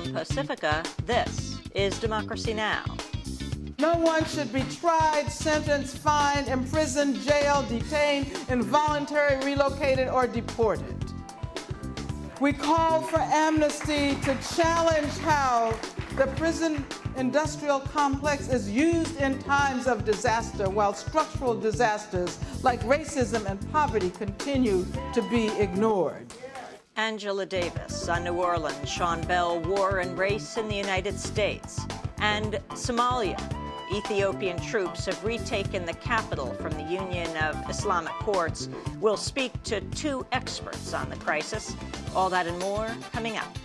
From Pacifica, this is Democracy Now! No one should be tried, sentenced, fined, imprisoned, jailed, detained, involuntarily relocated, or deported. We call for amnesty to challenge how the prison industrial complex is used in times of disaster, while structural disasters like racism and poverty continue to be ignored. Angela Davis on New Orleans, Sean Bell, War and Race in the United States. And Somalia. Ethiopian troops have retaken the capital from the Union of Islamic Courts. We'll speak to two experts on the crisis. All that and more coming up.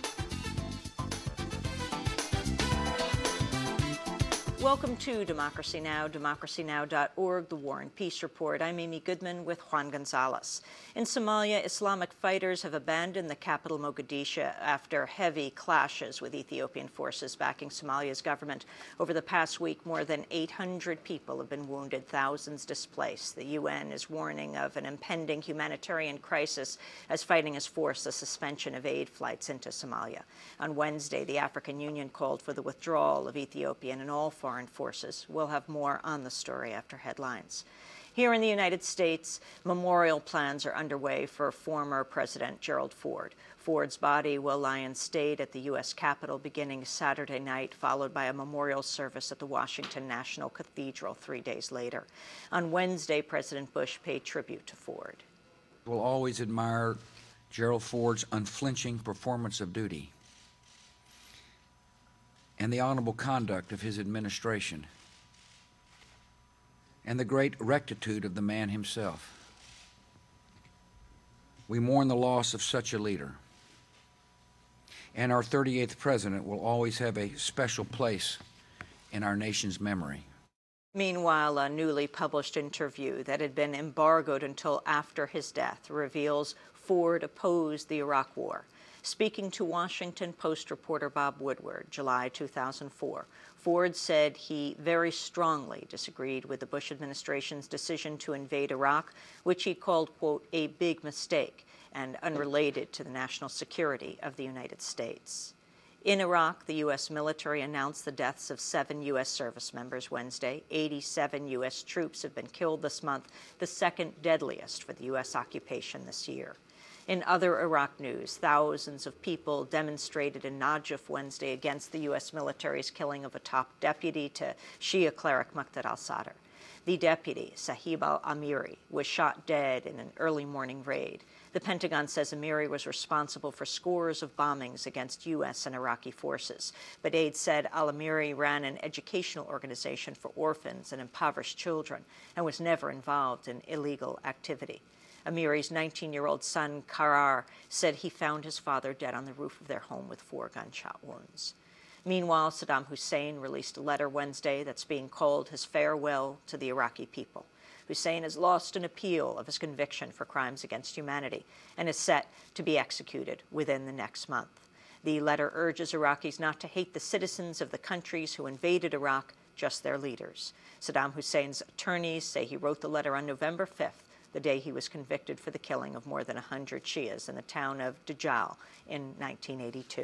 Welcome to Democracy Now!, democracynow.org, the War and Peace Report. I'm Amy Goodman with Juan Gonzalez. In Somalia, Islamic fighters have abandoned the capital Mogadishu after heavy clashes with Ethiopian forces backing Somalia's government. Over the past week, more than 800 people have been wounded, thousands displaced. The UN is warning of an impending humanitarian crisis as fighting has forced the suspension of aid flights into Somalia. On Wednesday, the African Union called for the withdrawal of Ethiopian and all foreign forces. We'll have more on the story after headlines. Here in the United States, memorial plans are underway for former President Gerald Ford. Ford's body will lie in state at the U.S. Capitol beginning Saturday night, followed by a memorial service at the Washington National Cathedral 3 days later. On Wednesday, President Bush paid tribute to Ford. We'll always admire Gerald Ford's unflinching performance of duty and the honorable conduct of his administration, and the great rectitude of the man himself. We mourn the loss of such a leader, and our 38th president will always have a special place in our nation's memory. Meanwhile, a newly published interview that had been embargoed until after his death reveals Ford opposed the Iraq War. Speaking to Washington Post reporter Bob Woodward, July 2004, Ford said he very strongly disagreed with the Bush administration's decision to invade Iraq, which he called, quote, a big mistake and unrelated to the national security of the United States. In Iraq, the U.S. military announced the deaths of 7 U.S. service members Wednesday. 87 U.S. troops have been killed this month, the second deadliest for the U.S. occupation this year. In other Iraq news, thousands of people demonstrated in Najaf Wednesday against the U.S. military's killing of a top deputy to Shia cleric Muqtada al-Sadr. The deputy, Sahib al-Amiri, was shot dead in an early morning raid. The Pentagon says Amiri was responsible for scores of bombings against U.S. and Iraqi forces. But aides said al-Amiri ran an educational organization for orphans and impoverished children and was never involved in illegal activity. Amiri's 19-year-old son, Qarar, said he found his father dead on the roof of their home with 4 gunshot wounds. Meanwhile, Saddam Hussein released a letter Wednesday that's being called his farewell to the Iraqi people. Hussein has lost an appeal of his conviction for crimes against humanity and is set to be executed within the next month. The letter urges Iraqis not to hate the citizens of the countries who invaded Iraq, just their leaders. Saddam Hussein's attorneys say he wrote the letter on November 5th, the day he was convicted for the killing of more than 100 Shias in the town of Dajjal in 1982.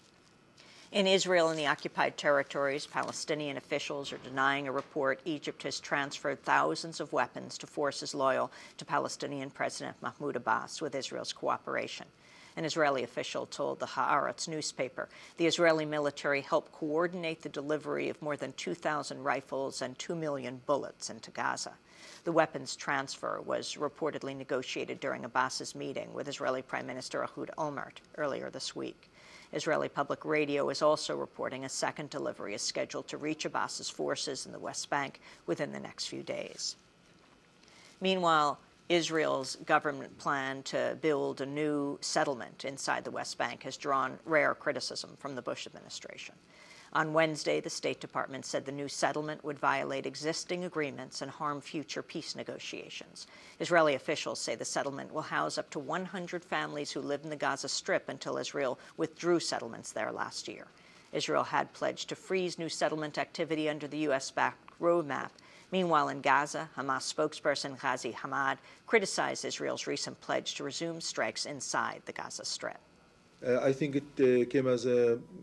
In Israel and the occupied territories, Palestinian officials are denying a report Egypt has transferred thousands of weapons to forces loyal to Palestinian President Mahmoud Abbas with Israel's cooperation. An Israeli official told the Haaretz newspaper the Israeli military helped coordinate the delivery of more than 2,000 rifles and 2 million bullets into Gaza. The weapons transfer was reportedly negotiated during Abbas's meeting with Israeli Prime Minister Ehud Olmert earlier this week. Israeli public radio is also reporting a second delivery is scheduled to reach Abbas's forces in the West Bank within the next few days. Meanwhile, Israel's government plan to build a new settlement inside the West Bank has drawn rare criticism from the Bush administration. On Wednesday, the State Department said the new settlement would violate existing agreements and harm future peace negotiations. Israeli officials say the settlement will house up to 100 families who live in the Gaza Strip until Israel withdrew settlements there last year. Israel had pledged to freeze new settlement activity under the U.S.-backed roadmap. Meanwhile, in Gaza, Hamas spokesperson Ghazi Hamad criticized Israel's recent pledge to resume strikes inside the Gaza Strip. I think it came as a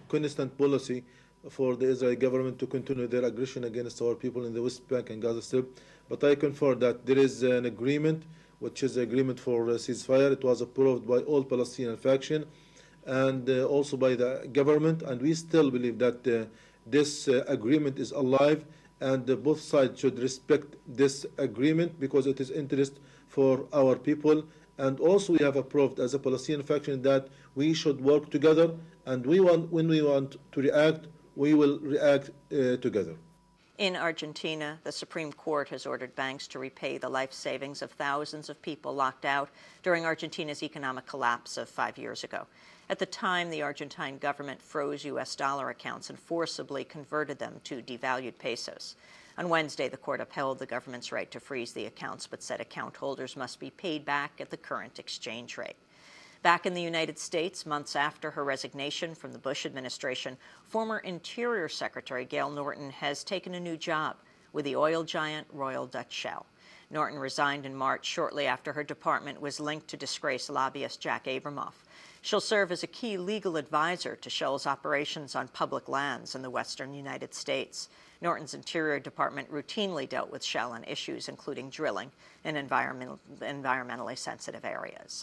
constant policy for the Israeli government to continue their aggression against our people in the West Bank and Gaza Strip. But I confirm that there is an agreement, which is the agreement for ceasefire. It was approved by all Palestinian faction and also by the government, and we still believe that this agreement is alive, and both sides should respect this agreement because it is interest for our people. And also we have approved as a Palestinian faction that we should work together, and when we want to react, we will react together. In Argentina, the Supreme Court has ordered banks to repay the life savings of thousands of people locked out during Argentina's economic collapse of 5 years ago. At the time, the Argentine government froze U.S. dollar accounts and forcibly converted them to devalued pesos. On Wednesday, the court upheld the government's right to freeze the accounts, but said account holders must be paid back at the current exchange rate. Back in the United States, months after her resignation from the Bush administration, former Interior Secretary Gail Norton has taken a new job with the oil giant Royal Dutch Shell. Norton resigned in March shortly after her department was linked to disgraced lobbyist Jack Abramoff. She'll serve as a key legal advisor to Shell's operations on public lands in the western United States. Norton's Interior Department routinely dealt with Shell on issues including drilling in environmentally sensitive areas.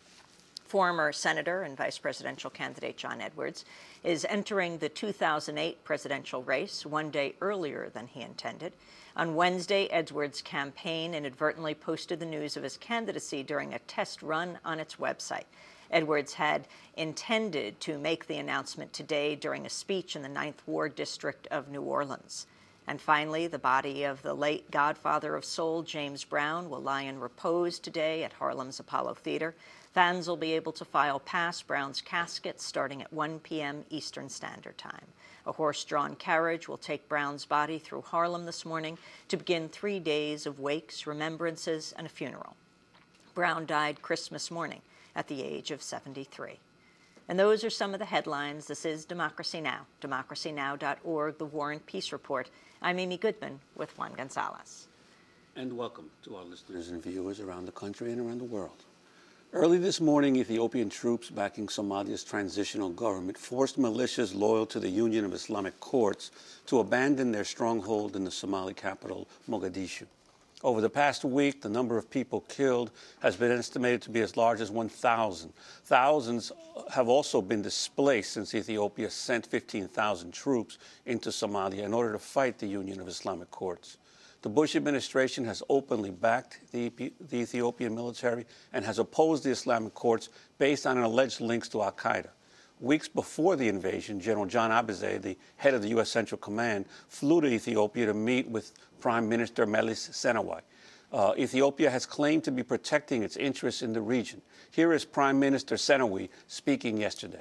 Former Senator and Vice Presidential candidate John Edwards is entering the 2008 presidential race 1 day earlier than he intended. On Wednesday, Edwards' campaign inadvertently posted the news of his candidacy during a test run on its website. Edwards had intended to make the announcement today during a speech in the 9th Ward District of New Orleans. And finally, the body of the late godfather of soul, James Brown, will lie in repose today at Harlem's Apollo Theater. Fans will be able to file past Brown's casket starting at 1 p.m. Eastern Standard Time. A horse-drawn carriage will take Brown's body through Harlem this morning to begin 3 days of wakes, remembrances, and a funeral. Brown died Christmas morning at the age of 73. And those are some of the headlines. This is Democracy Now!, democracynow.org, the War and Peace Report. I'm Amy Goodman with Juan Gonzalez. And welcome to our listeners and viewers around the country and around the world. Early this morning, Ethiopian troops backing Somalia's transitional government forced militias loyal to the Union of Islamic Courts to abandon their stronghold in the Somali capital, Mogadishu. Over the past week, the number of people killed has been estimated to be as large as 1,000. Thousands have also been displaced since Ethiopia sent 15,000 troops into Somalia in order to fight the Union of Islamic Courts. The Bush administration has openly backed the Ethiopian military and has opposed the Islamic Courts based on an alleged links to al-Qaeda. Weeks before the invasion, General John Abizay, the head of the U.S. Central Command, flew to Ethiopia to meet with Prime Minister Meles Zenawi. Ethiopia has claimed to be protecting its interests in the region. Here is Prime Minister Zenawi speaking yesterday.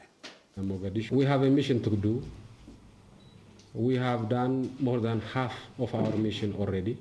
We have a mission to do. We have done more than half of our mission already.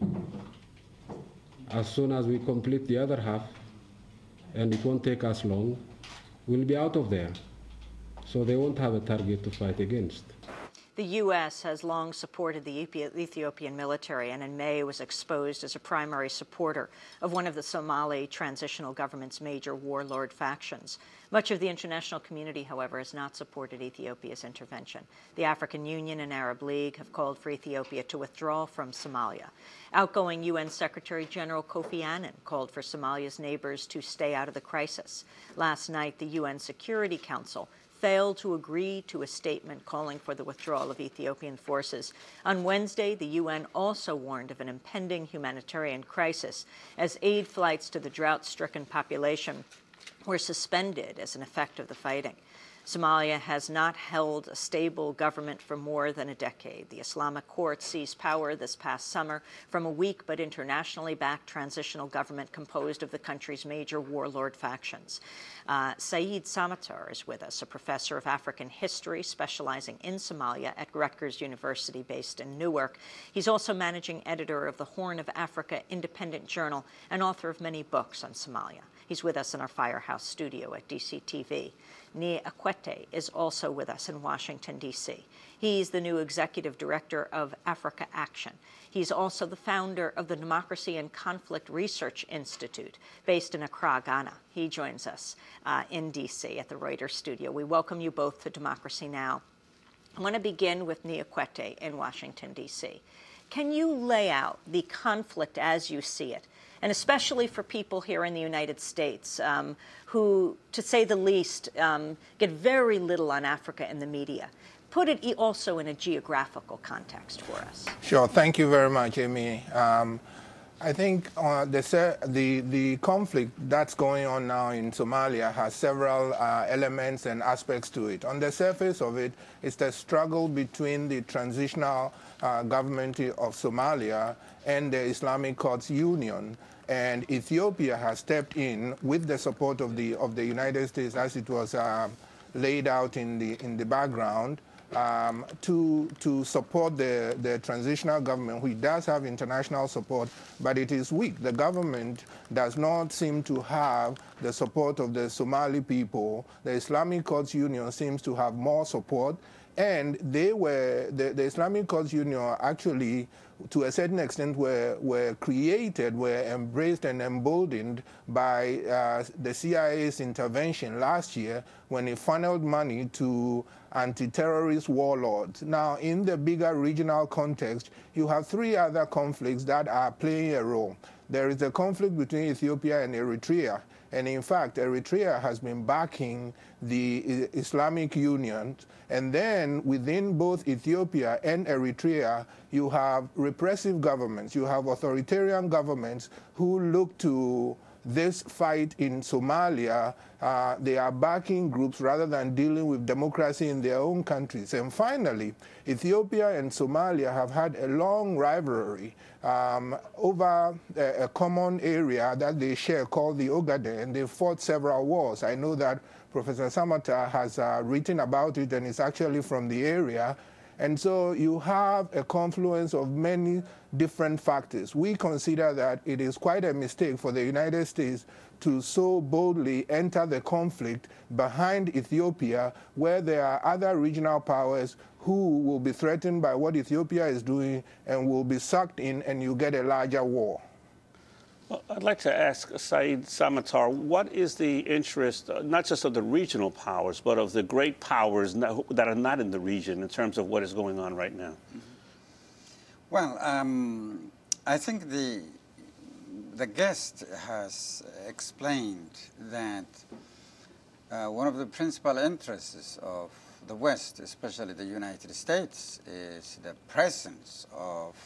As soon as we complete the other half, and it won't take us long, we'll be out of there. So they won't have a target to fight against. The U.S. has long supported the Ethiopian military and in May was exposed as a primary supporter of one of the Somali transitional government's major warlord factions. Much of the international community, however, has not supported Ethiopia's intervention. The African Union and Arab League have called for Ethiopia to withdraw from Somalia. Outgoing UN Secretary General Kofi Annan called for Somalia's neighbors to stay out of the crisis. Last night, the UN Security Council failed to agree to a statement calling for the withdrawal of Ethiopian forces. On Wednesday, the UN also warned of an impending humanitarian crisis as aid flights to the drought-stricken population were suspended as an effect of the fighting. Somalia has not held a stable government for more than a decade. The Islamic Court seized power this past summer from a weak but internationally backed transitional government composed of the country's major warlord factions. Saeed Samatar is with us, a professor of African history specializing in Somalia at Rutgers University based in Newark. He's also managing editor of the Horn of Africa Independent Journal and author of many books on Somalia. He's with us in our Firehouse studio at DCTV. Nia Akwete is also with us in Washington, D.C. He's the new executive director of Africa Action. He's also the founder of the Democracy and Conflict Research Institute, based in Accra, Ghana. He joins us in D.C. at the Reuters studio. We welcome you both to Democracy Now! I want to begin with Niaquete in Washington, D.C. Can you lay out the conflict as you see it, and especially for people here in the United States who, to say the least, get very little on Africa in the media? Put it also in a geographical context for us. Sure. Thank you very much, Amy. I think the conflict that's going on now in Somalia has several elements and aspects to it. On the surface of it, it's the struggle between the transitional government of Somalia and the Islamic Courts Union. And Ethiopia has stepped in with the support of the United States, as it was laid out in the background, to support the transitional government, which does have international support, but it is weak. The government does not seem to have the support of the Somali people. The Islamic Courts Union seems to have more support, and the Islamic Courts Union actually, to a certain extent, were created, were embraced and emboldened by the CIA's intervention last year when it funneled money to anti-terrorist warlords. Now, in the bigger regional context, you have three other conflicts that are playing a role. There is a conflict between Ethiopia and Eritrea, and in fact, Eritrea has been backing the Islamic Union. And then within both Ethiopia and Eritrea, you have repressive governments, you have authoritarian governments who look to this fight in Somalia. They are backing groups rather than dealing with democracy in their own countries. And finally, Ethiopia and Somalia have had a long rivalry over a common area that they share called the Ogaden, and they fought several wars. I know that Professor Samata has written about it and is actually from the area. And so you have a confluence of many different factors. We consider that it is quite a mistake for the United States to so boldly enter the conflict behind Ethiopia, where there are other regional powers who will be threatened by what Ethiopia is doing and will be sucked in, and you get a larger war. Well, I'd like to ask Saeed Samatar, what is the interest, not just of the regional powers, but of the great powers that are not in the region in terms of what is going on right now? Well, I think the guest has explained that one of the principal interests of the West, especially the United States, is the presence of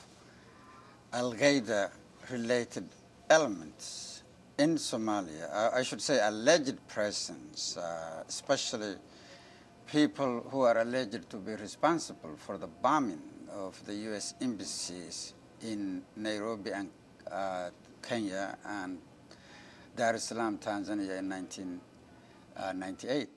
Al-Qaeda-related elements in Somalia. I should say alleged presence, especially people who are alleged to be responsible for the bombing of the U.S. embassies in Nairobi and Kenya and Dar es Salaam, Tanzania in 1998.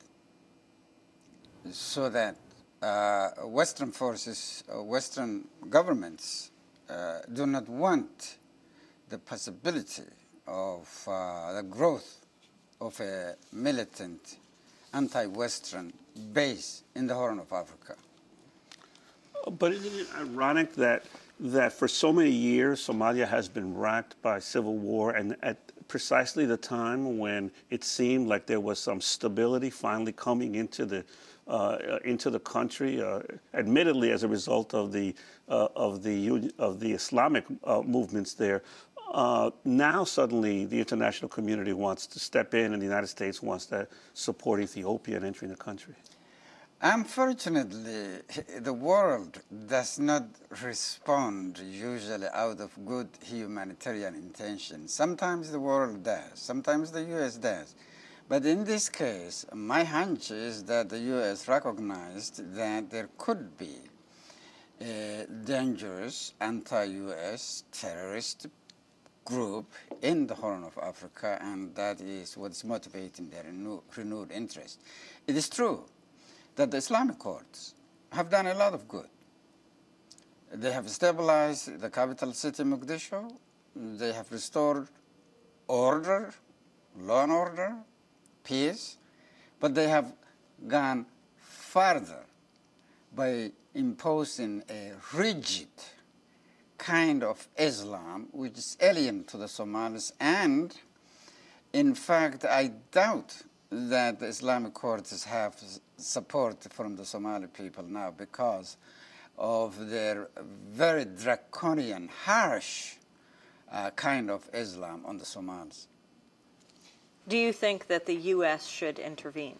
So that Western forces, Western governments do not want the possibility of the growth of a militant anti-Western base in the Horn of Africa. But isn't it ironic that for so many years Somalia has been racked by civil war, and at precisely the time when it seemed like there was some stability finally coming into the country, admittedly as a result of the Islamic movements there. Now suddenly the international community wants to step in, and the United States wants to support Ethiopia in entering the country. Unfortunately, the world does not respond usually out of good humanitarian intention. Sometimes the world does, sometimes the U.S. does. But in this case, my hunch is that the U.S. recognized that there could be a dangerous anti-U.S. terrorist group in the Horn of Africa, and that is what's motivating their renewed interest. It is true that the Islamic courts have done a lot of good. They have stabilized the capital city, Mogadishu. They have restored order, law and order, peace, but they have gone further by imposing a rigid kind of Islam which is alien to the Somalis, and in fact I doubt that the Islamic courts have support from the Somali people now because of their very draconian, harsh kind of Islam on the Somalis. Do you think that the U.S. should intervene?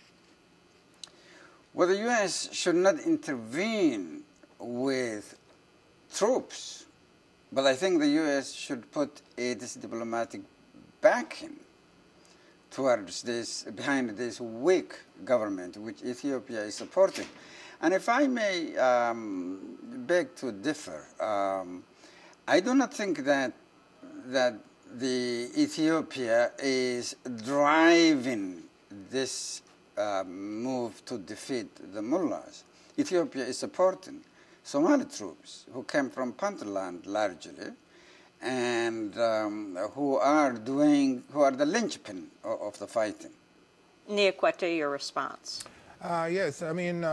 Well, the U.S. should not intervene with troops, but I think the U.S. should put its diplomatic backing towards this, behind this weak government which Ethiopia is supporting. And if I may beg to differ, I do not think that the Ethiopia is driving this move to defeat the mullahs. Ethiopia is supporting Somali troops who came from Puntland largely, and who are the linchpin of the fighting. Niakwete, your response? Yes, I mean,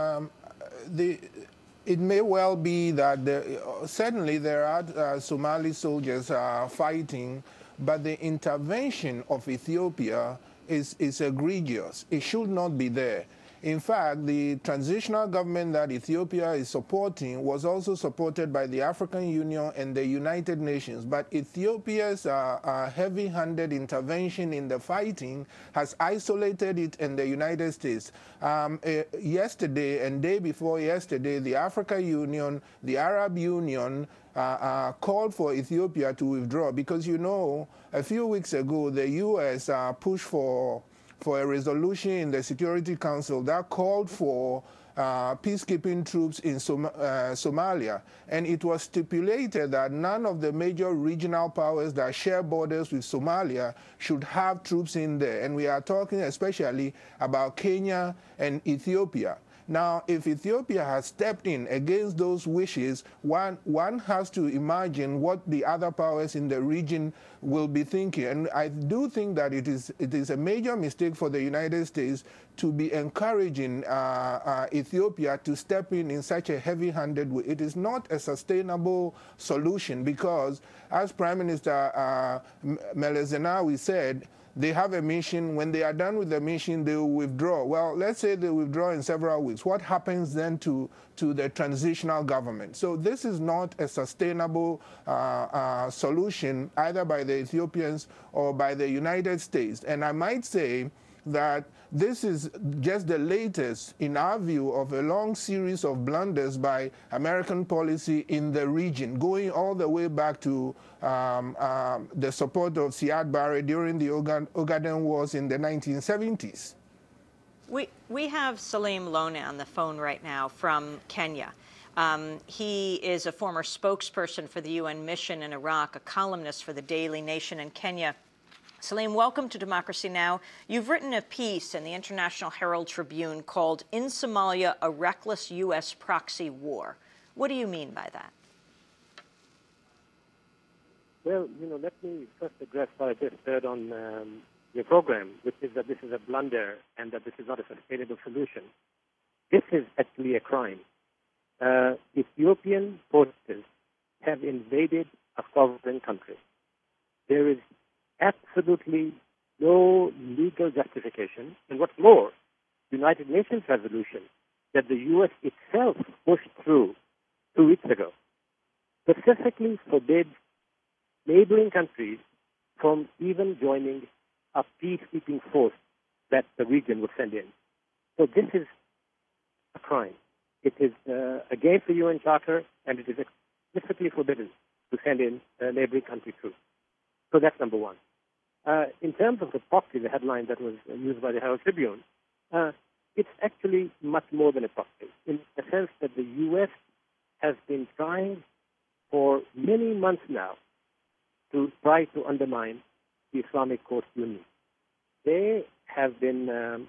it may well be that certainly there are Somali soldiers fighting, but the intervention of Ethiopia is egregious. It should not be there. In fact, the transitional government that Ethiopia is supporting was also supported by the African Union and the United Nations. But Ethiopia's heavy-handed intervention in the fighting has isolated it in the United States. Yesterday and day before yesterday, the African Union, the Arab Union, called for Ethiopia to withdraw because, you know, a few weeks ago, the U.S. pushed for a resolution in the Security Council that called for peacekeeping troops in Somalia. And it was stipulated that none of the major regional powers that share borders with Somalia should have troops in there. And we are talking especially about Kenya and Ethiopia. Now, if Ethiopia has stepped in against those wishes, one has to imagine what the other powers in the region will be thinking. And I do think that it is a major mistake for the United States to be encouraging Ethiopia to step in such a heavy-handed way. It is not a sustainable solution because, as Prime Minister Meles Zenawi said, they have a mission. When they are done with the mission, they will withdraw. Well, let's say they withdraw in several weeks. What happens then to the transitional government? So this is not a sustainable solution either by the Ethiopians or by the United States. And I might say that this is just the latest, in our view, of a long series of blunders by American policy in the region, going all the way back to the support of Siad Barre during the Ogaden Wars in the 1970s. We have Salim Lone on the phone right now from Kenya. He is a former spokesperson for the UN mission in Iraq, a columnist for the Daily Nation in Kenya. Salim, welcome to Democracy Now! You've written a piece in the International Herald Tribune called "In Somalia, a Reckless U.S. Proxy War." What do you mean by that? Well, let me first address what I just heard on your program, which is that this is a blunder and that this is not a sustainable solution. This is actually a crime. Ethiopian forces have invaded a sovereign country. There is absolutely no legal justification. And what's more, the United Nations resolution that the U.S. itself pushed through 2 weeks ago specifically forbids neighboring countries from even joining a peacekeeping force that the region would send in. So this is a crime. It is against the UN Charter, and it is explicitly forbidden to send in neighboring country troops. So that's number one. In terms of the proxy, the headline that was used by the Herald Tribune, it's actually much more than a proxy, in the sense that the U.S. has been trying for many months now to try to undermine the Islamic Coast Union. They have been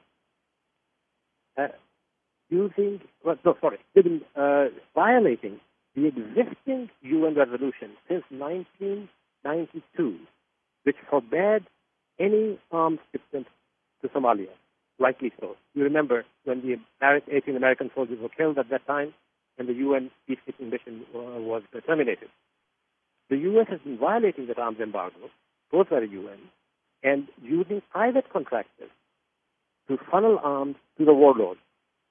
violating the existing UN resolution since 1992, which forbade any arms shipment to Somalia. Rightly so. You remember when the 18 American soldiers were killed at that time, and the UN peacekeeping mission was terminated. The U.S. has been violating that arms embargo, both by the UN, and using private contractors to funnel arms to the warlords.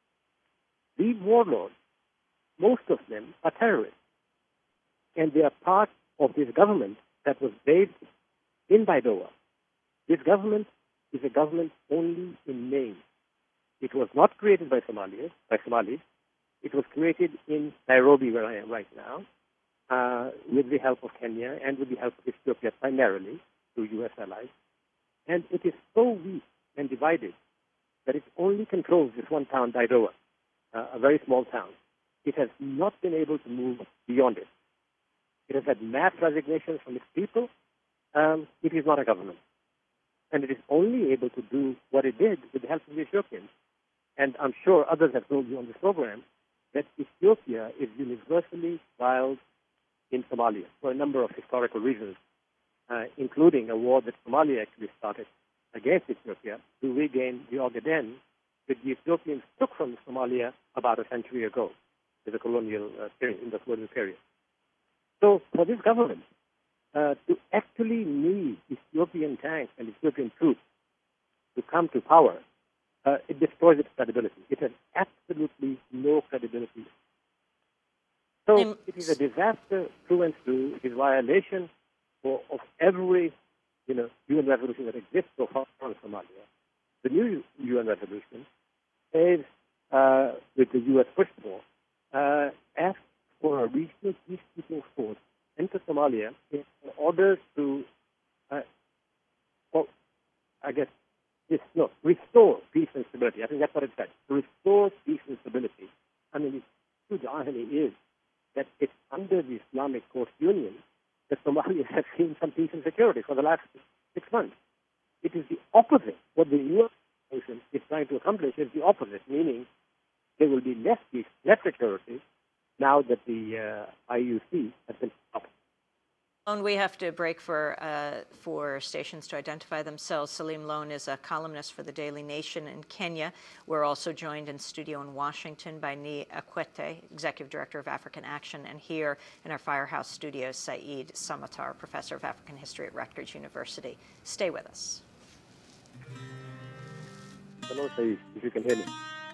these warlords, most of them are terrorists. And they are part of this government that was based in Baidoa. This government is a government only in name. It was not created by Somalis. It was created in Nairobi, where I am right now, with the help of Kenya and with the help of Ethiopia primarily, through U.S. allies. And it is so weak and divided that it only controls this one town, Baidoa, a very small town. It has not been able to move beyond it. It has had mass resignations from its people. It is not a government. And it is only able to do what it did with the help of the Ethiopians. And I'm sure others have told you on this program that Ethiopia is universally wild in Somalia for a number of historical reasons, including a war that Somalia actually started against Ethiopia to regain the Ogaden that the Ethiopians took from Somalia about a century ago in the colonial period. So for this government to actually need Ethiopian tanks and Ethiopian troops to come to power, it destroys its credibility. It has absolutely no credibility. So it is a disaster through and through. It is violation of every UN resolution that exists so far in Somalia. The new UN resolution is, with the U.S. push for, asks for a regional peacekeeping force into Somalia in order to, restore peace and stability. I think that's what it said. To restore peace and stability. I mean, the huge irony is that it's under the Islamic Coast Union that Somalia has seen some peace and security for the last 6 months. It is the opposite. What the U.S. is trying to accomplish is the opposite, meaning there will be less peace, less security, now that the IUC has been stopped. We have to break for stations to identify themselves. Salim Lone is a columnist for the Daily Nation in Kenya. We're also joined in studio in Washington by Nii Akwete, Executive Director of African Action, and here in our Firehouse studios, Saeed Samatar, Professor of African History at Rutgers University. Stay with us. Hello, Saeed, if you can hear me.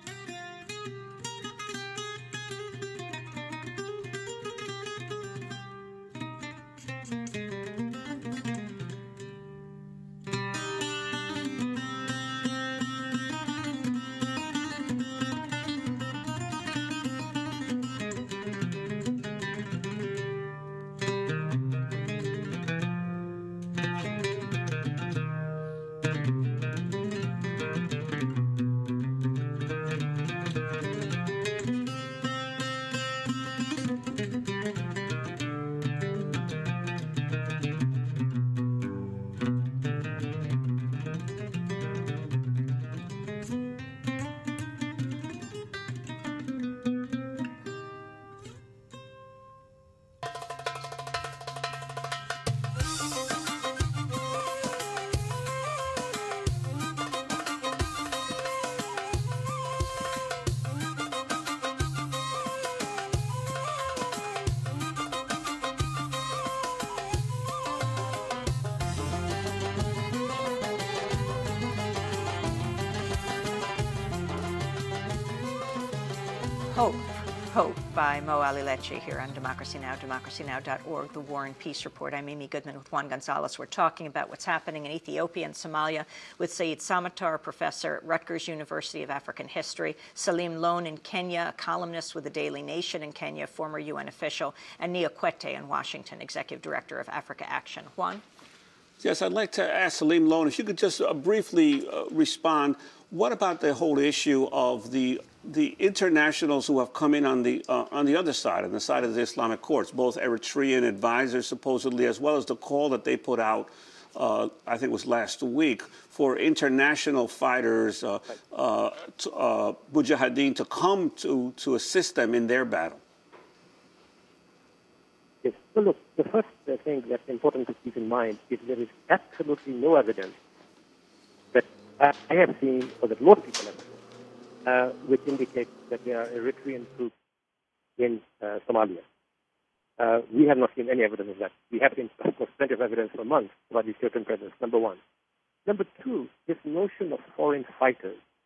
Hope by Mo Ali Lecce here on Democracy Now!, democracynow.org, The War and Peace Report. I'm Amy Goodman with Juan Gonzalez. We're talking about what's happening in Ethiopia and Somalia with Saeed Samatar, professor at Rutgers University of African History, Salim Lone in Kenya, a columnist with the Daily Nation in Kenya, former UN official, and Nii Akwete in Washington, Executive Director of Africa Action. Juan? Yes, I'd like to ask Salim Lone, if you could just briefly respond. What about the whole issue of the internationals who have come in on the other side, on the side of the Islamic courts, both Eritrean advisors supposedly, as well as the call that they put out, I think it was last week, for international fighters, Mujahideen, to come to assist them in their battle? Yes. So look, the first thing that's important to keep in mind is there is absolutely no evidence that I have seen, or that most people have seen, which indicates that there are Eritrean troops in Somalia. We have not seen any evidence of that. We have seen, of course, plenty of evidence for months about the Ethiopian presence, number one. Number two, this notion of foreign fighters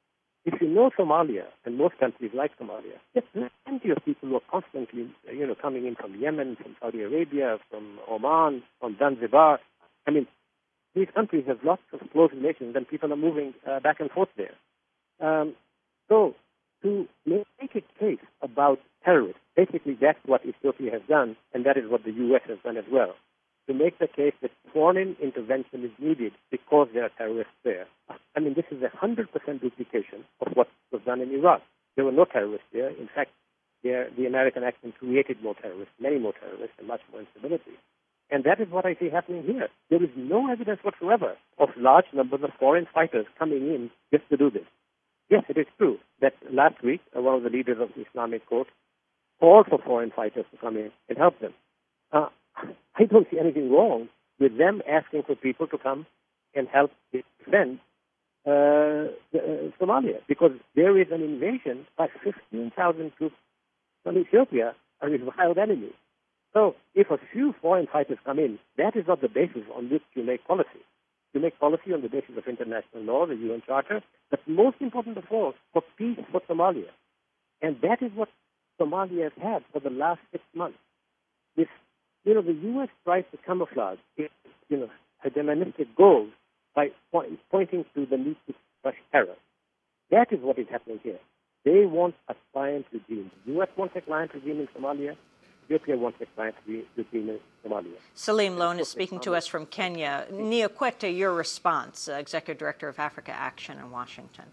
if you know Somalia and most countries like Somalia, there's plenty of people who are constantly, coming in from Yemen, from Saudi Arabia, from Oman, from Zanzibar. I mean, these countries have lots of close relations, and people are moving back and forth there. So to make a case about terrorists, basically that's what Ethiopia has done, and that is what the U.S. has done as well, to make the case that foreign intervention is needed because there are terrorists there. I mean, this is 100% duplication of what was done in Iraq. There were no terrorists there. In fact, the American action created more terrorists, many more terrorists, and much more instability. And that is what I see happening here. There is no evidence whatsoever of large numbers of foreign fighters coming in just to do this. Yes, it is true that last week, one of the leaders of the Islamic Court called for foreign fighters to come in and help them. I don't see anything wrong with them asking for people to come and help defend Somalia, because there is an invasion by 15,000 troops from Ethiopia, a reviled enemy. So if a few foreign fighters come in, that is not the basis on which you make policy. You make policy on the basis of international law, the UN Charter, but most important of all, for peace for Somalia. And that is what Somalia has had for the last 6 months. This, the U.S. tries to camouflage its, hegemonistic goals by pointing to the need to crush terror. That is what is happening here. They want a client regime. The U.S. wants a client regime in Somalia. Ethiopia wants a client regime in Somalia. Salim Lone is speaking to us from Kenya. Nia Kwete, your response, Executive Director of Africa Action in Washington.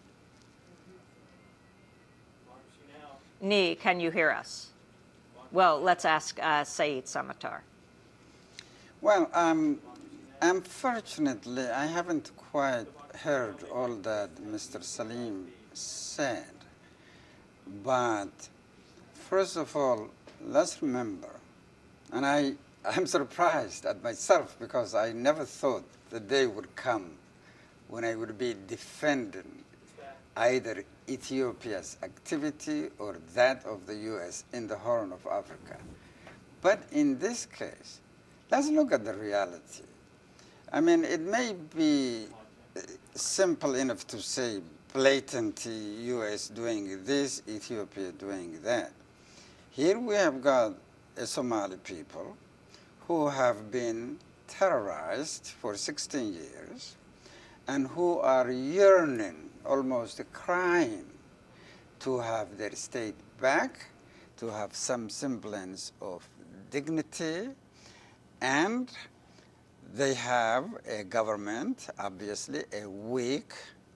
Nia, can you hear us? Well, let's ask Saeed Samatar. Well, unfortunately, I haven't quite heard all that Mr. Salim said. But first of all, let's remember, and I'm surprised at myself because I never thought the day would come when I would be defending either Ethiopia's activity or that of the U.S. in the Horn of Africa. But in this case, let's look at the reality. I mean, it may be simple enough to say blatantly U.S. doing this, Ethiopia doing that. Here we have got a Somali people who have been terrorized for 16 years and who are yearning, almost crying, to have their state back, to have some semblance of dignity, and they have a government, obviously a weak,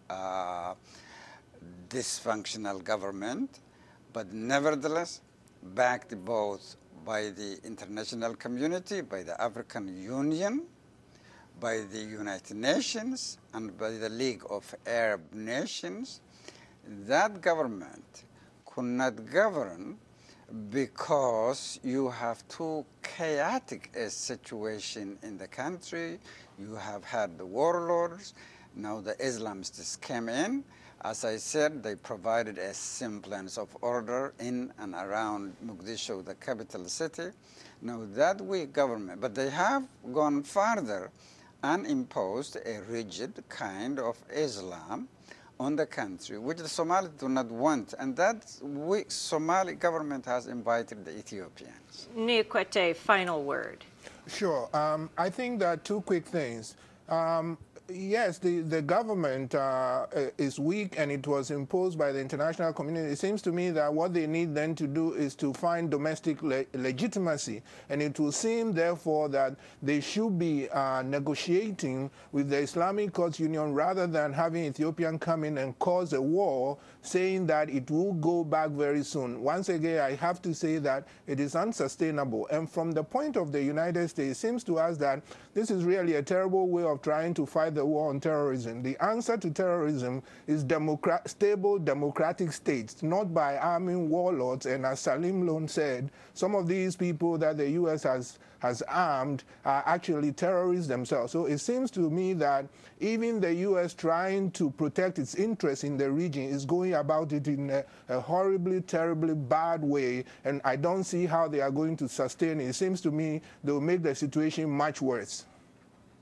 dysfunctional government, but nevertheless backed both by the international community, by the African Union, by the United Nations, and by the League of Arab Nations. That government could not govern because you have too chaotic a situation in the country. You have had the warlords. Now the Islamists came in. As I said, they provided a semblance of order in and around Mogadishu, the capital city. Now that weak government, but they have gone further and imposed a rigid kind of Islam on the country, which the Somalis do not want. And that weak Somali government has invited the Ethiopians. Nia Kwete, final word. Sure. I think there are two quick things. Yes, the government is weak and it was imposed by the international community. It seems to me that what they need then to do is to find domestic legitimacy. And it will seem, therefore, that they should be negotiating with the Islamic Courts Union rather than having Ethiopian come in and cause a war, saying that it will go back very soon. Once again, I have to say that it is unsustainable. And from the point of the United States, it seems to us that this is really a terrible way of trying to fight the war on terrorism. The answer to terrorism is stable democratic states, not by arming warlords. And as Salim Lone said, some of these people that the U.S. has armed are actually terrorists themselves. So it seems to me that even the U.S. trying to protect its interests in the region is going about it in a horribly, terribly bad way, and I don't see how they are going to sustain it. It seems to me they will make the situation much worse.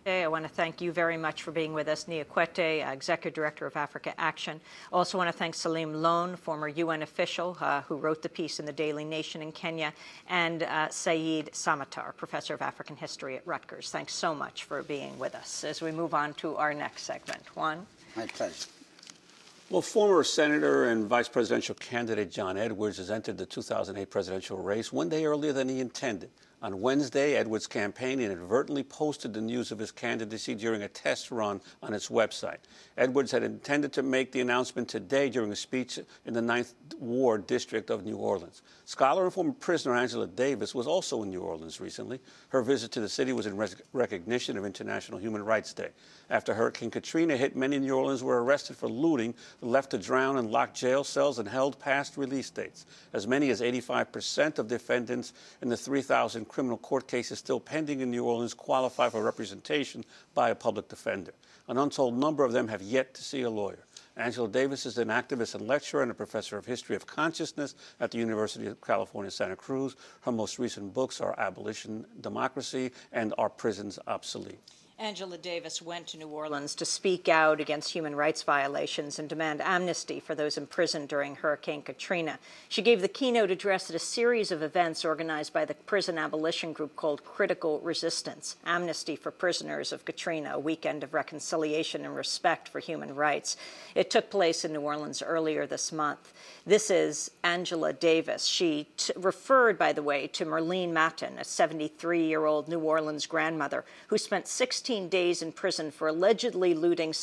I want to thank you very much for being with us, Nia Kwete, Executive Director of Africa Action. Also want to thank Salim Lone, former UN official who wrote the piece in the Daily Nation in Kenya, and Saeed Samatar, Professor of African History at Rutgers. Thanks so much for being with us as we move on to our next segment. Juan? My pleasure. Well, former Senator and Vice Presidential candidate John Edwards has entered the 2008 presidential race one day earlier than he intended. On Wednesday, Edwards' campaign inadvertently posted the news of his candidacy during a test run on its website. Edwards had intended to make the announcement today during a speech in the 9th Ward District of New Orleans. Scholar and former prisoner Angela Davis was also in New Orleans recently. Her visit to the city was in recognition of International Human Rights Day. After Hurricane Katrina hit, many in New Orleans were arrested for looting, left to drown in locked jail cells, and held past release dates. As many as 85% of defendants in the 3,000 criminal court cases still pending in New Orleans qualify for representation by a public defender. An untold number of them have yet to see a lawyer. Angela Davis is an activist and lecturer and a professor of history of consciousness at the University of California, Santa Cruz. Her most recent books are Abolition, Democracy, and Are Prisons Obsolete? Angela Davis went to New Orleans to speak out against human rights violations and demand amnesty for those imprisoned during Hurricane Katrina. She gave the keynote address at a series of events organized by the prison abolition group called Critical Resistance, Amnesty for Prisoners of Katrina, a weekend of reconciliation and respect for human rights. It took place in New Orleans earlier this month. This is Angela Davis. She referred, by the way, to Merlene Matin, a 73-year-old New Orleans grandmother who spent 16 days in prison for allegedly looting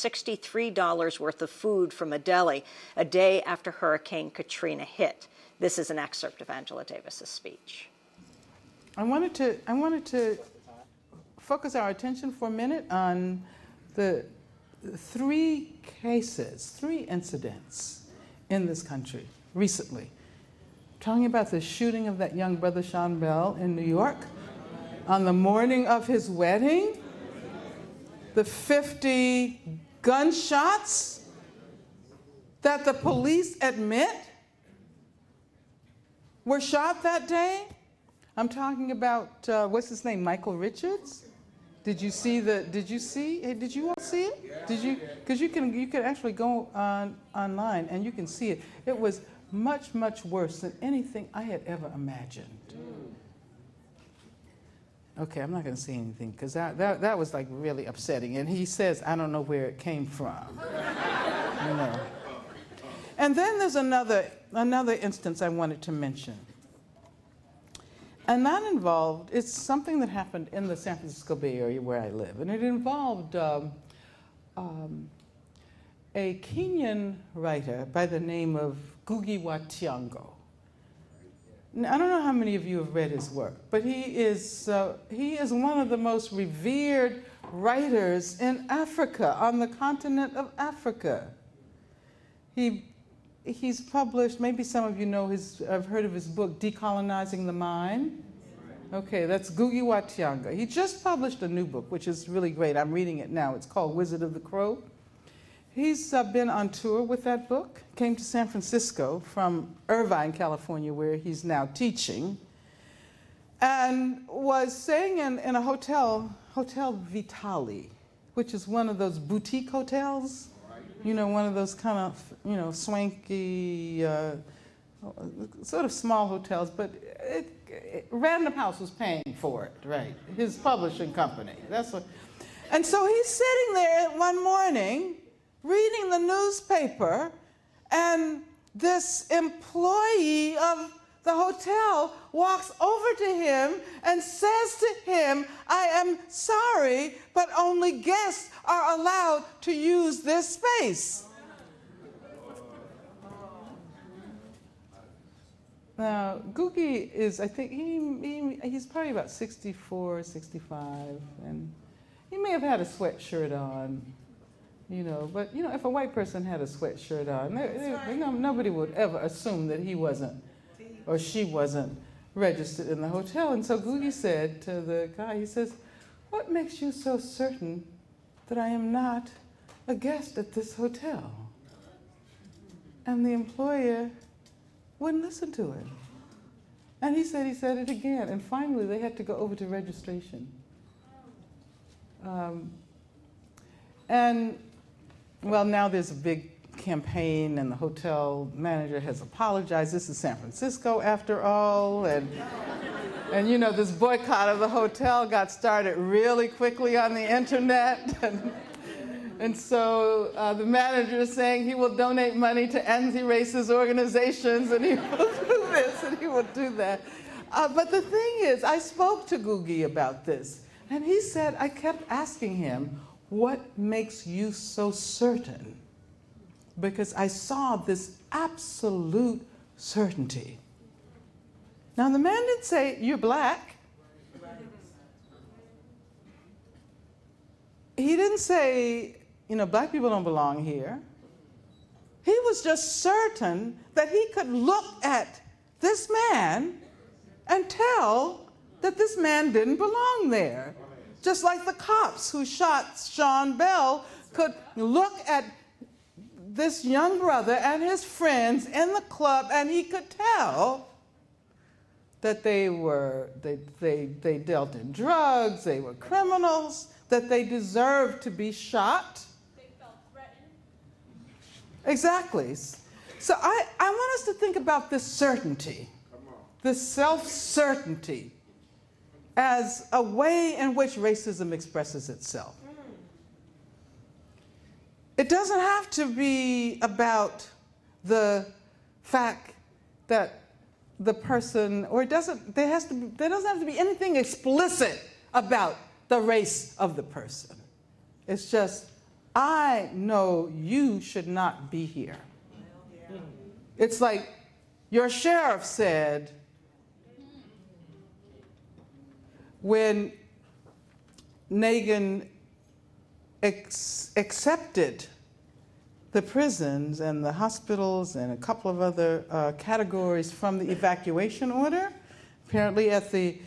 $63 worth of food from a deli a day after Hurricane Katrina hit. This is an excerpt of Angela Davis's speech. I wanted to focus our attention for a minute on the three incidents in this country recently. Talking about the shooting of that young brother Sean Bell in New York on the morning of his wedding, the 50 gunshots that the police admit were shot that day. I'm talking about, what's his name, Michael Richards? Did you see? Did you all see it? Did you? Because you can actually go online and you can see it. It was much, much worse than anything I had ever imagined. Okay, I'm not going to say anything because that was like really upsetting. And he says, I don't know where it came from. You know. And then there's another instance I wanted to mention. And that involved, it's something that happened in the San Francisco Bay Area where I live. And it involved a Kenyan writer by the name of Ngugi wa Thiong'o. Now, I don't know how many of you have read his work, but he is one of the most revered writers in Africa, on the continent of Africa. He's published, maybe some of you know I've heard of his book, Decolonizing the Mind. Okay, that's Ngugi wa Thiong'o. He just published a new book, which is really great. I'm reading it now. It's called Wizard of the Crow. He's been on tour with that book, came to San Francisco from Irvine, California, where he's now teaching, and was staying in a hotel, Hotel Vitali, which is one of those boutique hotels. You know, one of those kind of, swanky, sort of small hotels, but Random House was paying for it, right? His publishing company. And so he's sitting there one morning reading the newspaper, and this employee of the hotel walks over to him and says to him, I am sorry, but only guests are allowed to use this space. Now, Ngugi is, I think, he's probably about 64, 65, and he may have had a sweatshirt on, but, if a white person had a sweatshirt on, nobody would ever assume that he wasn't or she wasn't registered in the hotel. And so Ngugi said to the guy, he says, what makes you so certain that I am not a guest at this hotel? And the employer wouldn't listen to him. And he said it again. And finally, they had to go over to registration. And, well, now there's a big campaign, and the hotel manager has apologized. This is San Francisco, after all. And you know, this boycott of the hotel got started really quickly on the internet. And so the manager is saying he will donate money to anti-racist organizations, and he will do this, and he will do that. But the thing is, I spoke to Gugi about this, and he said, I kept asking him, what makes you so certain? Because I saw this absolute certainty. Now, the man didn't say, you're black. He didn't say, you know, black people don't belong here. He was just certain that he could look at this man and tell that this man didn't belong there. Just like the cops who shot Sean Bell could look at this young brother and his friends in the club, and he could tell that they dealt in drugs, they were criminals, that they deserved to be shot. They felt threatened. Exactly. So I want us to think about this certainty, this self-certainty, as a way in which racism expresses itself. It doesn't have to be about the fact that the person, or there doesn't have to be anything explicit about the race of the person. It's just, I know you should not be here. It's like your sheriff said when Nagin accepted the prisons and the hospitals and a couple of other categories from the evacuation order. Apparently at the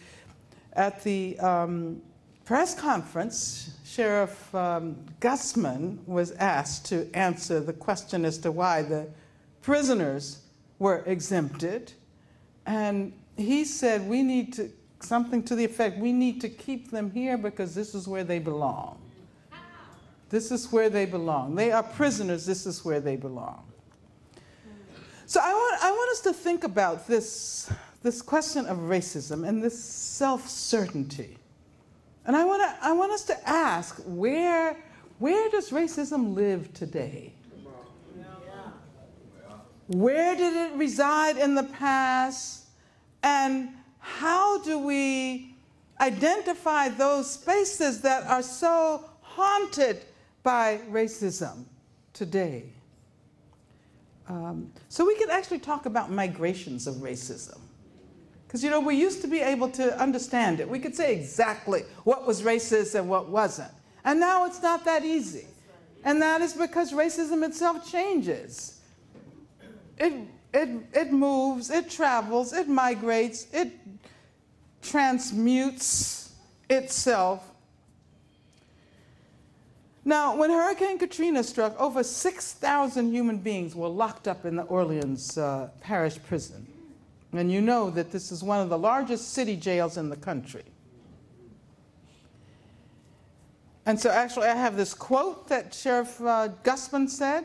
press conference, Sheriff Gusman was asked to answer the question as to why the prisoners were exempted. And he said, we need to, something to the effect, we need to keep them here because this is where they belong. This is where they belong. They are prisoners. This is where they belong. So I want us to think about this question of racism and this self-certainty. And I want us to ask, where does racism live today? Where did it reside in the past? And how do we identify those spaces that are so haunted by racism today? So we could actually talk about migrations of racism. Because, you know, we used to be able to understand it. We could say exactly what was racist and what wasn't. And now it's not that easy. And that is because racism itself changes. It moves, it travels, it migrates, it transmutes itself. Now, when Hurricane Katrina struck, over 6,000 human beings were locked up in the Orleans Parish Prison. And you know that this is one of the largest city jails in the country. And so actually I have this quote that Sheriff Gusman said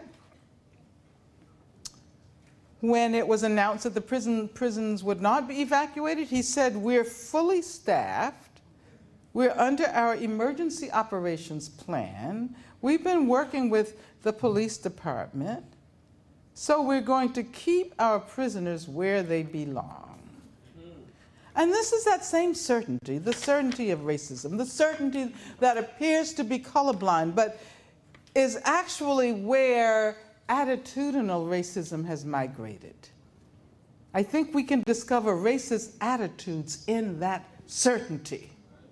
when it was announced that the prisons would not be evacuated. He said, we're fully staffed. We're under our emergency operations plan. We've been working with the police department. So we're going to keep our prisoners where they belong. And this is that same certainty, the certainty of racism, the certainty that appears to be colorblind, but is actually where attitudinal racism has migrated. I think we can discover racist attitudes in that certainty.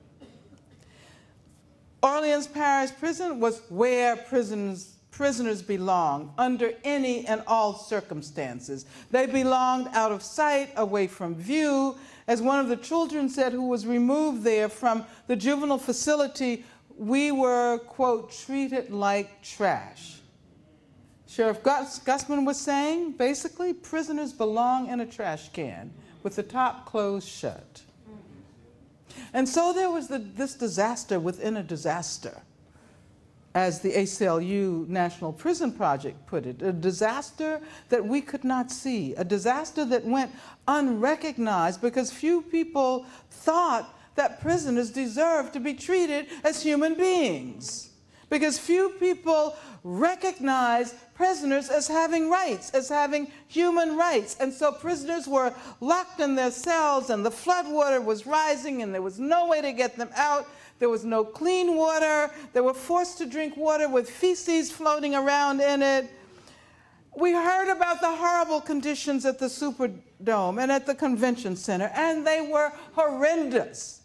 Orleans Parish Prison was where prisoners belonged under any and all circumstances. They belonged out of sight, away from view. As one of the children said who was removed there from the juvenile facility, we were, quote, treated like trash. Sheriff Gusman was saying, basically, prisoners belong in a trash can with the top closed shut. And so there was this disaster within a disaster, as the ACLU National Prison Project put it, a disaster that we could not see, a disaster that went unrecognized because few people thought that prisoners deserved to be treated as human beings, because few people recognized prisoners as having rights, as having human rights. And so prisoners were locked in their cells, and the floodwater was rising, and there was no way to get them out. There was no clean water. They were forced to drink water with feces floating around in it. We heard about the horrible conditions at the Superdome and at the Convention Center, and they were horrendous.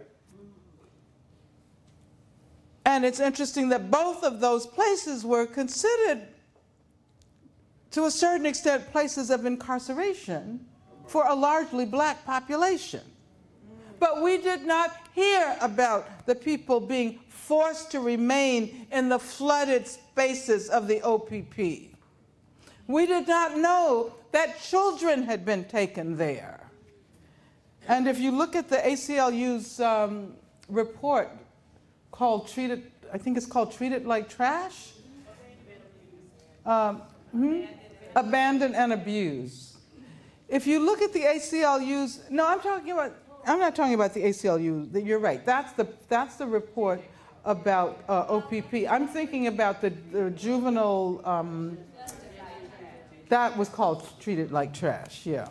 And it's interesting that both of those places were considered, to a certain extent, places of incarceration for a largely black population. But we did not hear about the people being forced to remain in the flooded spaces of the OPP. We did not know that children had been taken there. And if you look at the ACLU's report called Treat It, I think it's called Treat It Like Trash? Abandon and Abuse. If you look at the ACLU's, I'm not talking about the ACLU. You're right. That's the report about OPP. I'm thinking about the juvenile. That was called Treated Like Trash. Yeah.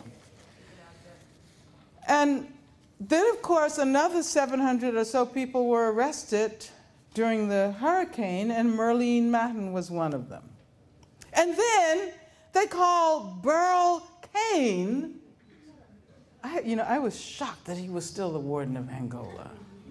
And then, of course, another 700 or so people were arrested during the hurricane, and Merline Matton was one of them. And then they called Burl Cain. I was shocked that he was still the warden of Angola.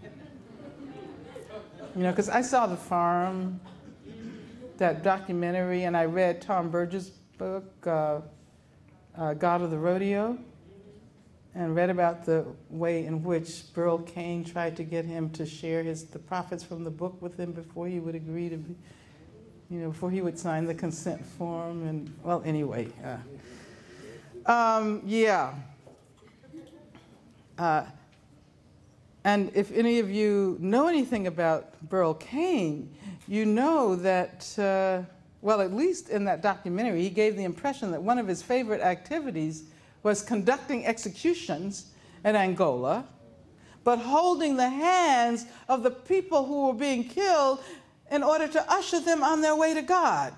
Because I saw The Farm, that documentary, and I read Tom Burgess' book, God of the Rodeo, and read about the way in which Burl Cain tried to get him to share the profits from the book with him before he would agree to be, before he would sign the consent form. And, well, anyway. Yeah. And if any of you know anything about Burl Cain, you know that, at least in that documentary, he gave the impression that one of his favorite activities was conducting executions in Angola, but holding the hands of the people who were being killed in order to usher them on their way to God.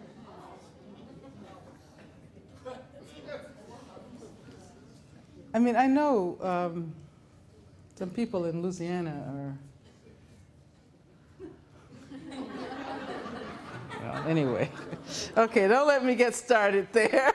I mean, I know some people in Louisiana are... Well, anyway. Okay, don't let me get started there.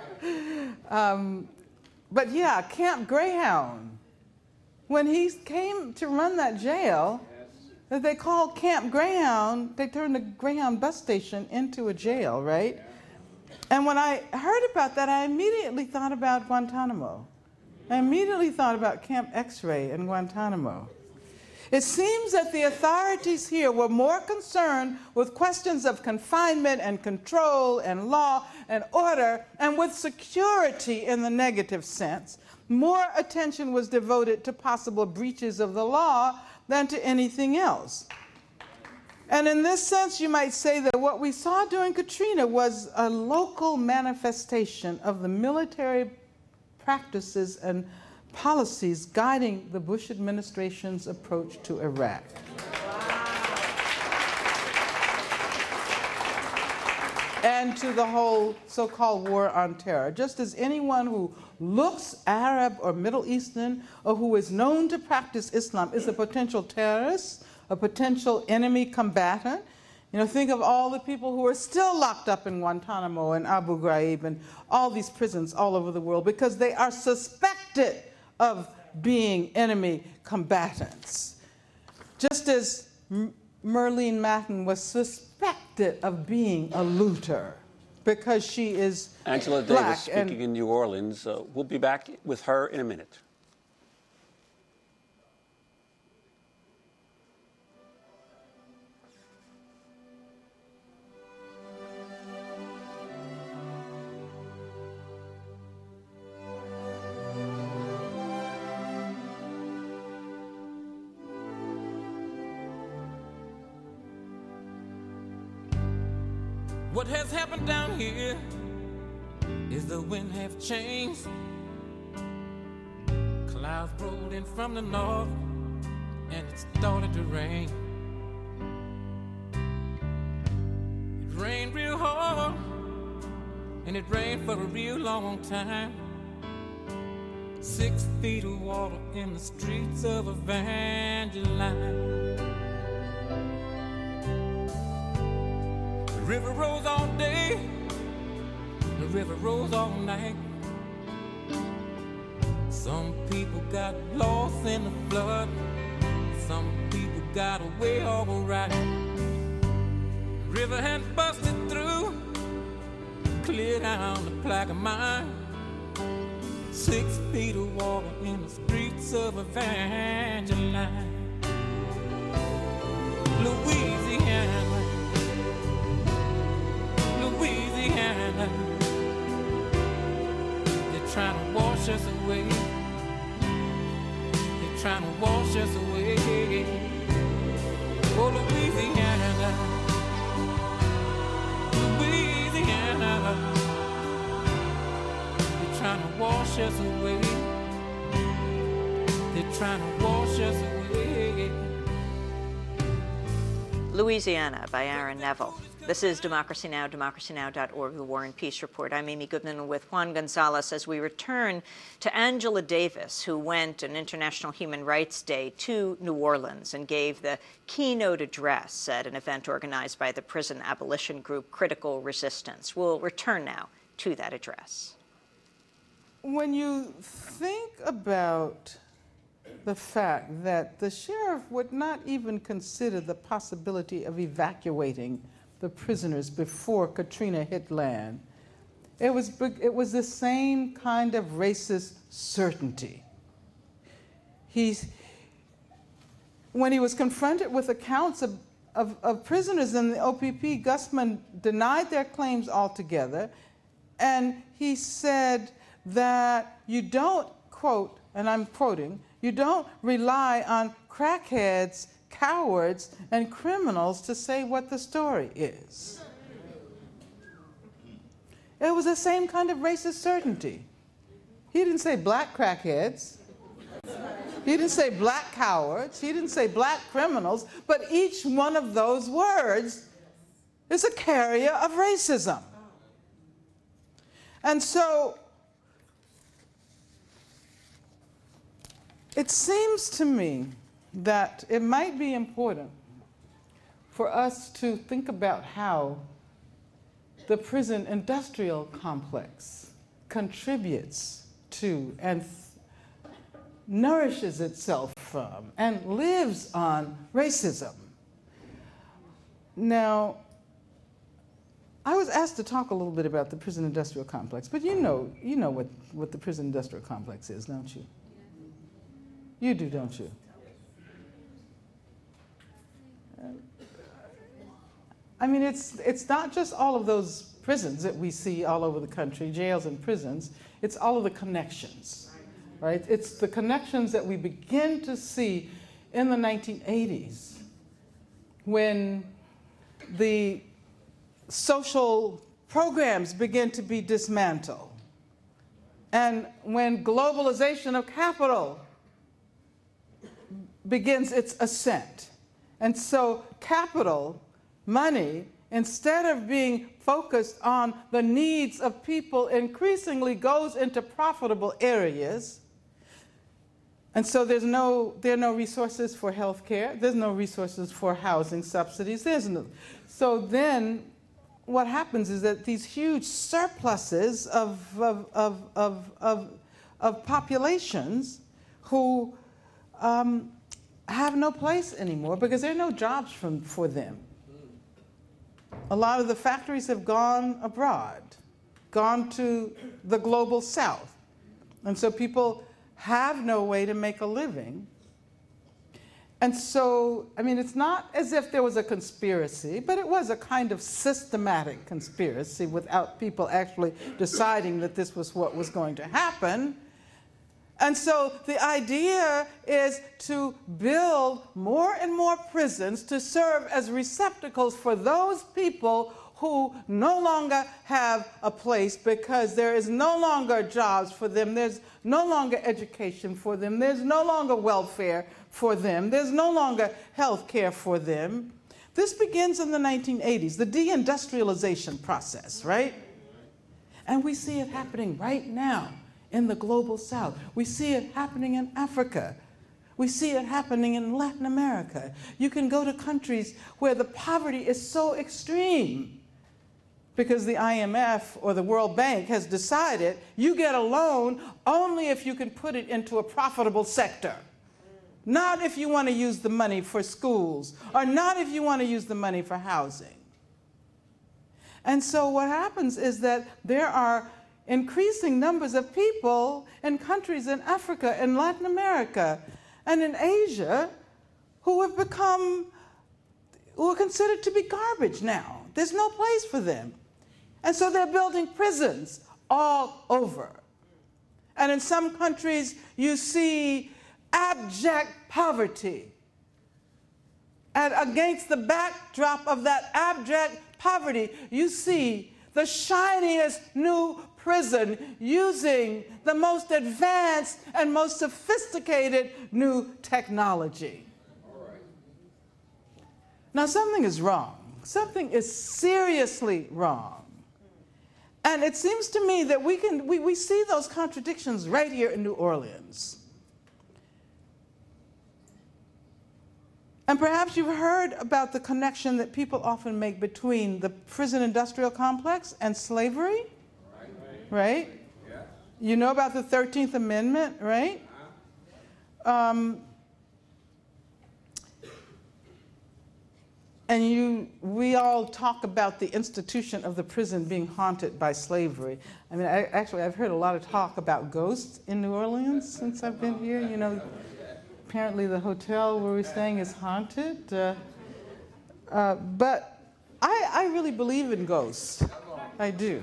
But yeah, Camp Greyhound. When he came to run that jail, that they called Camp Greyhound, they turned the Greyhound bus station into a jail, right? And when I heard about that, I immediately thought about Guantanamo. I immediately thought about Camp X-Ray in Guantanamo. It seems that the authorities here were more concerned with questions of confinement and control and law and order and with security in the negative sense. More attention was devoted to possible breaches of the law than to anything else. And in this sense, you might say that what we saw during Katrina was a local manifestation of the military practices and policies guiding the Bush administration's approach to Iraq. And to the whole so-called war on terror. Just as anyone who looks Arab or Middle Eastern or who is known to practice Islam is a potential terrorist, a potential enemy combatant. Think of all the people who are still locked up in Guantanamo and Abu Ghraib and all these prisons all over the world because they are suspected of being enemy combatants. Just as Merline Matton was suspected of being a looter because she is Angela black. Davis speaking in New Orleans. We'll be back with her in a minute. What has happened down here is the wind have changed. Clouds rolled in from the north and it started to rain. It rained real hard and it rained for a real long time. 6 feet of water in the streets of Evangeline. The river rose all day, the river rose all night. Some people got lost in the flood, some people got away all right. The river had busted through, cleared down the Plaquemine. 6 feet of water in the streets of Evangeline. Louisiana, Louisiana, they're trying to wash us away. They're trying to wash us away. Oh, Louisiana, Louisiana, they're trying to wash us away. They're trying to wash us away. Louisiana by Aaron Neville. This is Democracy Now!, democracynow.org, The War and Peace Report. I'm Amy Goodman with Juan Gonzalez as we return to Angela Davis, who went on International Human Rights Day to New Orleans and gave the keynote address at an event organized by the prison abolition group Critical Resistance. We'll return now to that address. When you think about the fact that the sheriff would not even consider the possibility of evacuating the prisoners before Katrina hit land, it was the same kind of racist certainty. When he was confronted with accounts of prisoners in the OPP, Gusman denied their claims altogether, and he said that you don't, quote, and I'm quoting, you don't rely on crackheads, cowards, and criminals to say what the story is. It was the same kind of racist certainty. He didn't say black crackheads. He didn't say black cowards. He didn't say black criminals. But each one of those words is a carrier of racism. And so it seems to me that it might be important for us to think about how the prison industrial complex contributes to and nourishes itself from and lives on racism. Now, I was asked to talk a little bit about the prison industrial complex, but you know what the prison industrial complex is, don't you? You do, don't you? I mean, it's not just all of those prisons that we see all over the country, jails and prisons. It's all of the connections, right? It's the connections that we begin to see in the 1980s when the social programs begin to be dismantled and when globalization of capital begins its ascent. And so capital, money, instead of being focused on the needs of people, increasingly goes into profitable areas. And so there are no resources for health care. There's no resources for housing subsidies. So then what happens is that these huge surpluses of populations who have no place anymore because there are no jobs for them. A lot of the factories have gone abroad, gone to the global south. And so people have no way to make a living. And so, I mean, it's not as if there was a conspiracy, but it was a kind of systematic conspiracy without people actually deciding that this was what was going to happen. And so the idea is to build more and more prisons to serve as receptacles for those people who no longer have a place because there is no longer jobs for them, there's no longer education for them, there's no longer welfare for them, there's no longer health care for them. This begins in the 1980s, the deindustrialization process, right? And we see it happening right now in the global South. We see it happening in Africa. We see it happening in Latin America. You can go to countries where the poverty is so extreme because the IMF or the World Bank has decided you get a loan only if you can put it into a profitable sector. Not if you want to use the money for schools, or not if you want to use the money for housing. And so what happens is that there are increasing numbers of people in countries in Africa and Latin America and in Asia who are considered to be garbage now. There's no place for them. And so they're building prisons all over. And in some countries, you see abject poverty. And against the backdrop of that abject poverty, you see the shiniest new prison using the most advanced and most sophisticated new technology. Now, something is wrong. Something is seriously wrong. And it seems to me that we see those contradictions right here in New Orleans. And perhaps you've heard about the connection that people often make between the prison industrial complex and slavery, right? Yeah. You know about the 13th Amendment, right? And we all talk about the institution of the prison being haunted by slavery. I mean, I've heard a lot of talk about ghosts in New Orleans since I've been here. You know, apparently the hotel where we're staying is haunted. But I really believe in ghosts. I do.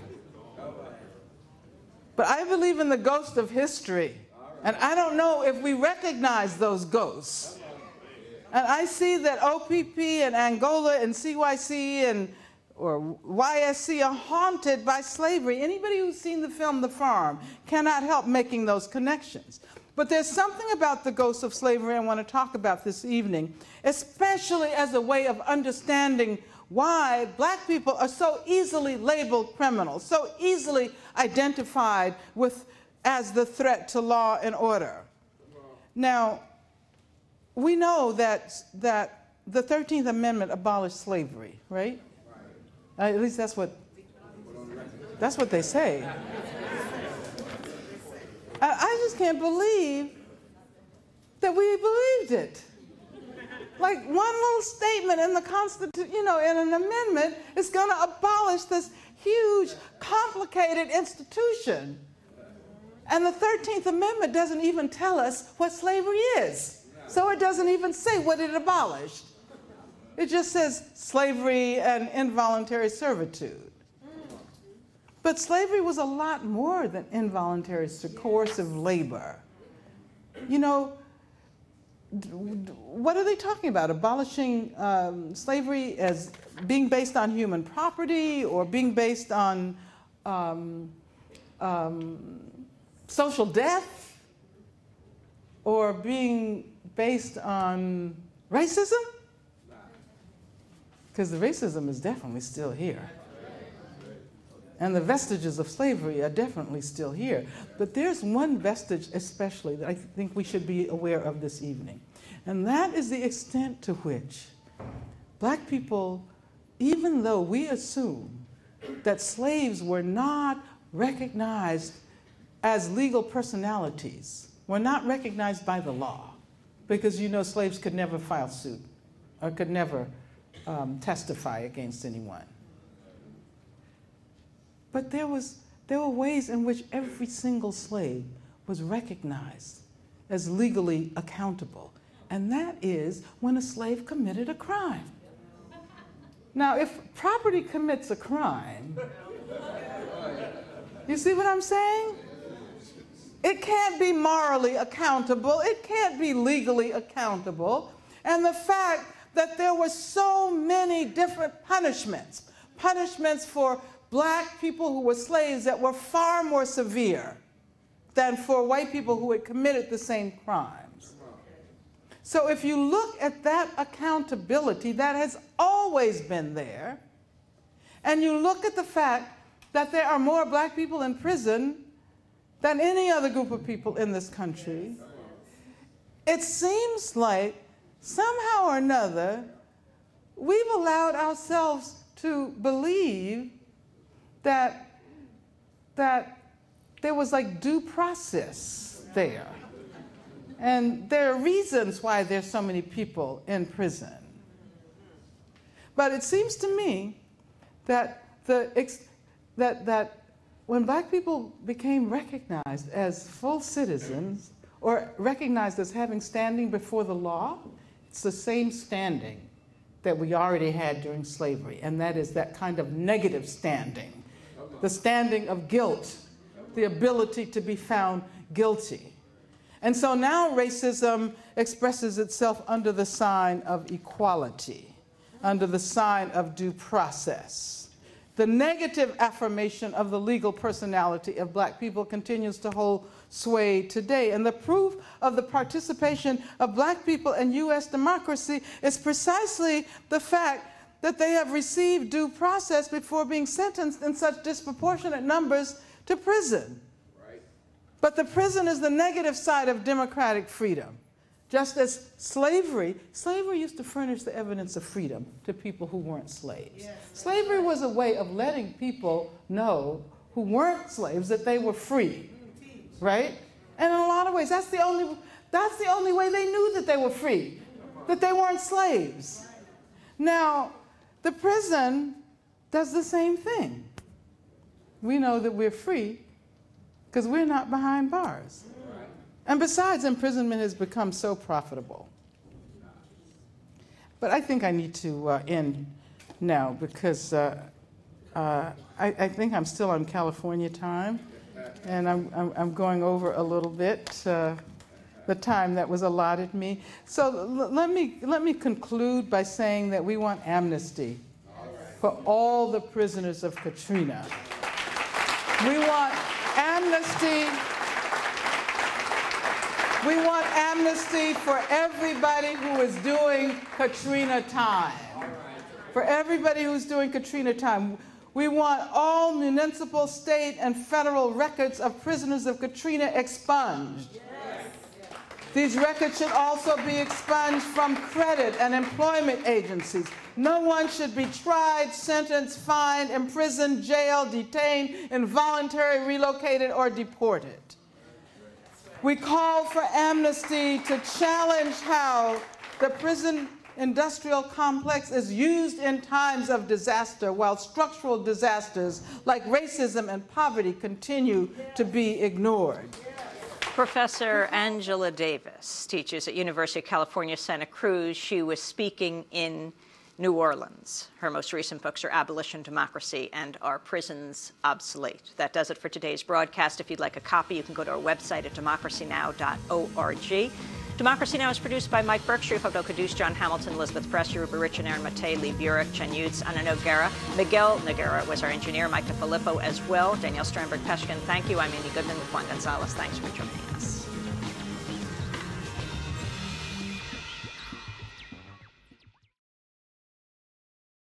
But I believe in the ghost of history. And I don't know if we recognize those ghosts. And I see that OPP and Angola and CYC or YSC are haunted by slavery. Anybody who's seen the film The Farm cannot help making those connections. But there's something about the ghost of slavery I want to talk about this evening, especially as a way of understanding why black people are so easily labeled criminals, so easily identified as the threat to law and order. Now, we know that the 13th Amendment abolished slavery, right? At least that's what they say. I just can't believe that we believed it. Like one little statement in the Constitution, in an amendment is going to abolish this huge, complicated institution. And the 13th Amendment doesn't even tell us what slavery is. So it doesn't even say what it abolished. It just says slavery and involuntary servitude. But slavery was a lot more than involuntary coercive labor. What are they talking about? Abolishing slavery as being based on human property or being based on social death or being based on racism? Because the racism is definitely still here. And the vestiges of slavery are definitely still here. But there's one vestige especially that I think we should be aware of this evening. And that is the extent to which black people, even though we assume that slaves were not recognized as legal personalities, were not recognized by the law, because slaves could never file suit or could never testify against anyone. But there were ways in which every single slave was recognized as legally accountable, and that is when a slave committed a crime. Now, if property commits a crime, you see what I'm saying? It can't be morally accountable. It can't be legally accountable. And the fact that there were so many different punishments, punishments for black people who were slaves that were far more severe than for white people who had committed the same crimes. So if you look at that accountability, that has always been there, and you look at the fact that there are more black people in prison than any other group of people in this country, it seems like somehow or another we've allowed ourselves to believe that there was like due process there. And there are reasons why there's so many people in prison. But it seems to me that that when black people became recognized as full citizens or recognized as having standing before the law, it's the same standing that we already had during slavery, and that is that kind of negative standing, the standing of guilt, the ability to be found guilty. And so now racism expresses itself under the sign of equality, under the sign of due process. The negative affirmation of the legal personality of black people continues to hold sway today. And the proof of the participation of black people in U.S. democracy is precisely the fact that they have received due process before being sentenced in such disproportionate numbers to prison. Right. But the prison is the negative side of democratic freedom. Just as slavery used to furnish the evidence of freedom to people who weren't slaves. Yes. Slavery was a way of letting people know who weren't slaves that they were free, right? And in a lot of ways, that's the only way they knew that they were free, that they weren't slaves. Now, the prison does the same thing. We know that we're free because we're not behind bars. And besides, imprisonment has become so profitable. But I think I need to end now because I think I'm still on California time, and I'm going over a little bit the time that was allotted me. So let me conclude by saying that we want amnesty for all the prisoners of Katrina. We want amnesty. We want amnesty for everybody who is doing Katrina time. For everybody who's doing Katrina time. We want all municipal, state, and federal records of prisoners of Katrina expunged. Yes. These records should also be expunged from credit and employment agencies. No one should be tried, sentenced, fined, imprisoned, jailed, detained, involuntarily relocated, or deported. We call for amnesty to challenge how the prison industrial complex is used in times of disaster, while structural disasters like racism and poverty continue to be ignored. Professor Angela Davis teaches at University of California, Santa Cruz. She was speaking in New Orleans. Her most recent books are Abolition, Democracy, and Are Prisons Obsolete? That does it for today's broadcast. If you'd like a copy, you can go to our website at democracynow.org. Democracy Now! Is produced by Mike Berkshire, Hodo Caduce, John Hamilton, Elizabeth Presser, Ruba Rich, and Aaron Matei, Lee Burek, Chen Yutz, Anna Noguera. Miguel Noguera was our engineer, Mike DeFilippo as well. Danielle Sternberg-Peshkin, thank you. I'm Amy Goodman with Juan Gonzalez. Thanks for joining us.